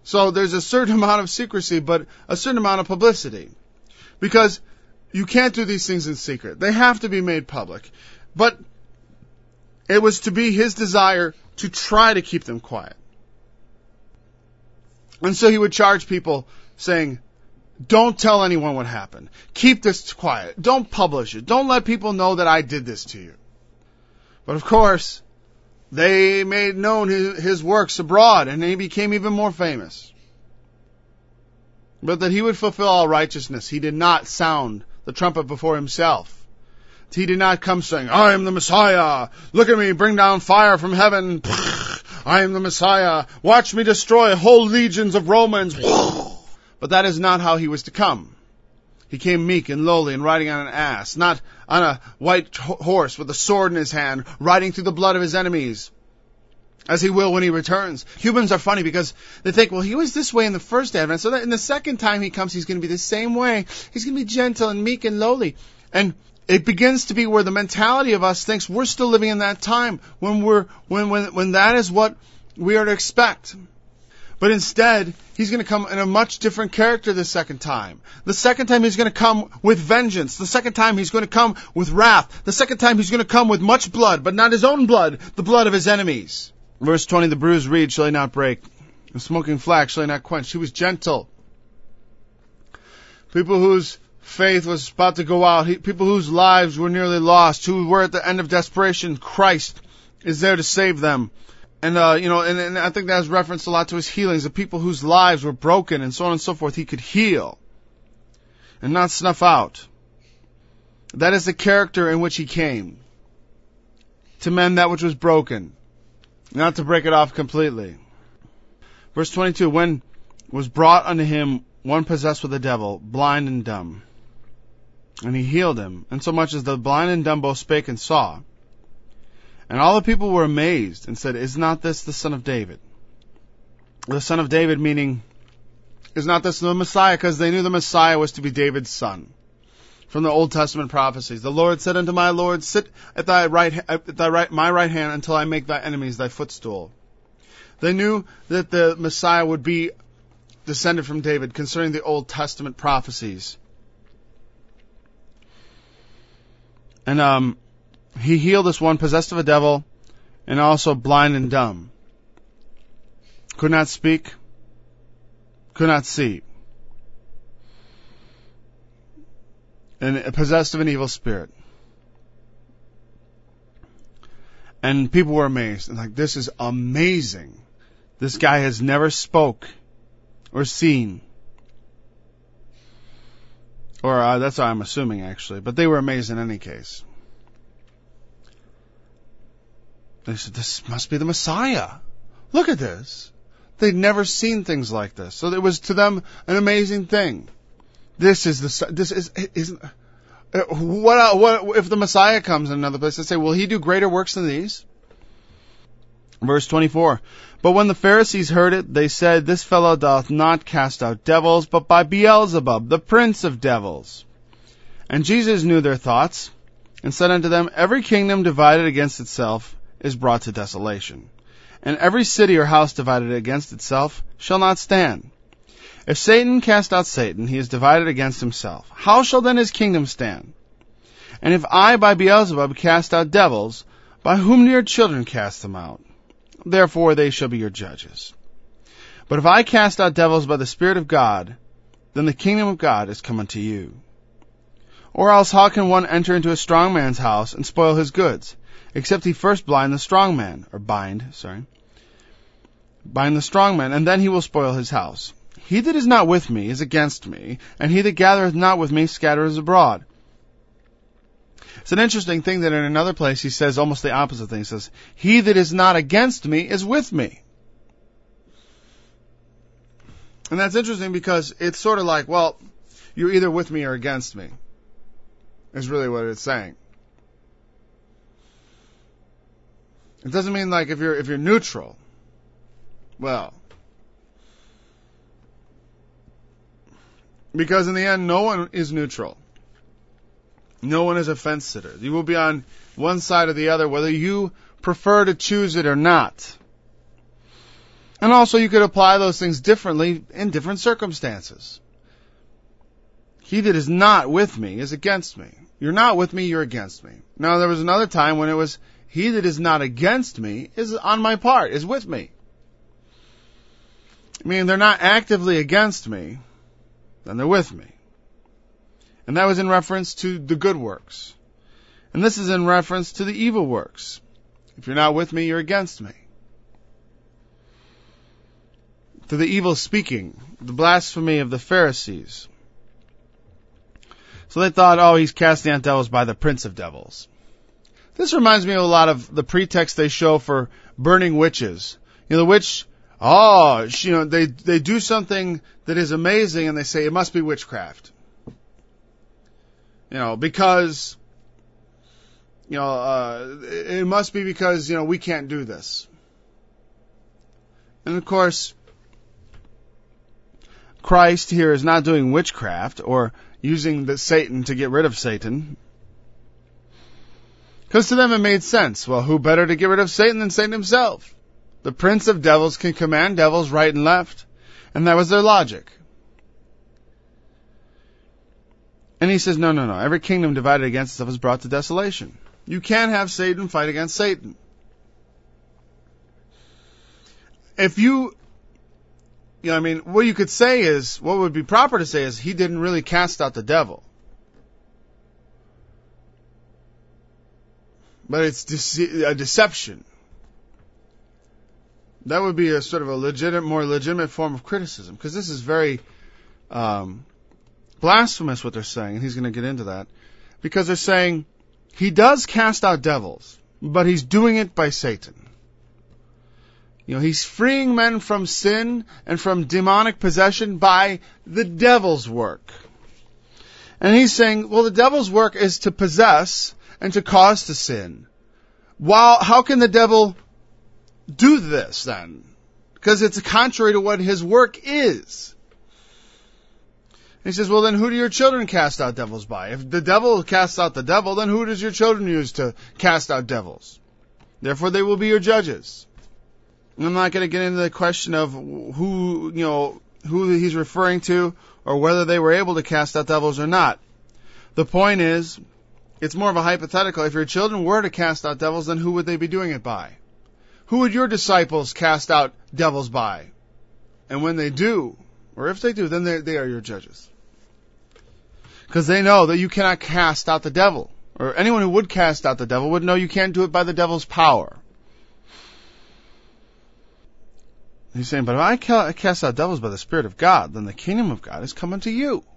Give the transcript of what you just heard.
So there's a certain amount of secrecy, but a certain amount of publicity. Because you can't do these things in secret. They have to be made public. But it was to be his desire to try to keep them quiet. And so he would charge people saying, don't tell anyone what happened. Keep this quiet. Don't publish it. Don't let people know that I did this to you. But of course, they made known his works abroad, and he became even more famous. But that he would fulfill all righteousness, he did not sound the trumpet before himself. He did not come saying, I am the Messiah. Look at me, bring down fire from heaven. I am the Messiah. Watch me destroy whole legions of Romans. But that is not how he was to come. He came meek and lowly and riding on an ass, not on a white horse with a sword in his hand, riding through the blood of his enemies, as he will when he returns. Humans are funny because they think, well, he was this way in the first advent, so that in the second time he comes, he's going to be the same way. He's going to be gentle and meek and lowly. And it begins to be where the mentality of us thinks we're still living in that time when that is what we are to expect. But instead, he's going to come in a much different character the second time. The second time he's going to come with vengeance. The second time he's going to come with wrath. The second time he's going to come with much blood, but not his own blood, the blood of his enemies. Verse 20, the bruised reed shall he not break. The smoking flax shall he not quench. He was gentle. People whose faith was about to go out, people whose lives were nearly lost, who were at the end of desperation, Christ is there to save them. And, and I think that has referenced a lot to his healings, the people whose lives were broken and so on and so forth, he could heal and not snuff out. That is the character in which he came. To mend that which was broken, not to break it off completely. Verse 22, when was brought unto him one possessed with a devil, blind and dumb. And he healed him, insomuch as the blind and dumb both spake and saw. And all the people were amazed and said, is not this the son of David? The son of David meaning, is not this the Messiah? Because they knew the Messiah was to be David's son. From the Old Testament prophecies. The Lord said unto my Lord, sit at my right hand until I make thy enemies thy footstool. They knew that the Messiah would be descended from David concerning the Old Testament prophecies. And he healed this one possessed of a devil and also blind and dumb. Could not speak, could not see. And possessed of an evil spirit. And people were amazed. And like, this is amazing. This guy has never spoke or seen. Or that's what I'm assuming, actually. But they were amazed in any case. They said, this must be the Messiah. Look at this. They'd never seen things like this. So it was to them an amazing thing. What if the Messiah comes in another place? They say, will he do greater works than these? Verse 24. But when the Pharisees heard it, they said, this fellow doth not cast out devils, but by Beelzebub, the prince of devils. And Jesus knew their thoughts, and said unto them, every kingdom divided against itself is brought to desolation. And every city or house divided against itself shall not stand. If Satan cast out Satan, he is divided against himself. How shall then his kingdom stand? And if I by Beelzebub cast out devils, by whom do your children cast them out? Therefore they shall be your judges. But if I cast out devils by the Spirit of God, then the kingdom of God is come unto you. Or else how can one enter into a strong man's house and spoil his goods, except he first bind the strong man, bind the strong man, and then he will spoil his house. He that is not with me is against me, and he that gathereth not with me scattereth abroad. It's an interesting thing that in another place he says almost the opposite thing. He says, he that is not against me is with me. And that's interesting because it's sort of like, well, you're either with me or against me, is really what it's saying. It doesn't mean like if you're neutral. Well, because in the end, no one is neutral. No one is a fence sitter. You will be on one side or the other, whether you prefer to choose it or not. And also you could apply those things differently in different circumstances. He that is not with me is against me. You're not with me, you're against me. Now there was another time when it was, he that is not against me is on my part, is with me. Meaning they're not actively against me, then they're with me. And that was in reference to the good works. And this is in reference to the evil works. If you're not with me, you're against me. To the evil speaking, the blasphemy of the Pharisees. So they thought, oh, he's casting out devils by the prince of devils. This reminds me of a lot of the pretext they show for burning witches. You know, the witch, they do something that is amazing and they say it must be witchcraft. You know, because, it must be because, we can't do this. And of course, Christ here is not doing witchcraft or using Satan to get rid of Satan. Because to them it made sense. Well, who better to get rid of Satan than Satan himself? The prince of devils can command devils right and left. And that was their logic. And he says, no. Every kingdom divided against itself is brought to desolation. You can't have Satan fight against Satan. If what you could say is, what would be proper to say is, he didn't really cast out the devil. But it's a deception. That would be a sort of more legitimate form of criticism, because this is very blasphemous what they're saying, and he's going to get into that. Because they're saying, he does cast out devils, but he's doing it by Satan. He's freeing men from sin and from demonic possession by the devil's work. And he's saying, well, the devil's work is to possess and to cause to sin. How can the devil do this then? Because it's contrary to what his work is. And he says, well, then who do your children cast out devils by? If the devil casts out the devil, then who does your children use to cast out devils? Therefore, they will be your judges. I'm not going to get into the question of who he's referring to or whether they were able to cast out devils or not. The point is, it's more of a hypothetical. If your children were to cast out devils, then who would they be doing it by? Who would your disciples cast out devils by? And when they do, or if they do, then they are your judges. Because they know that you cannot cast out the devil. Or anyone who would cast out the devil would know you can't do it by the devil's power. He's saying, but if I cast out devils by the Spirit of God, then the kingdom of God is coming to you.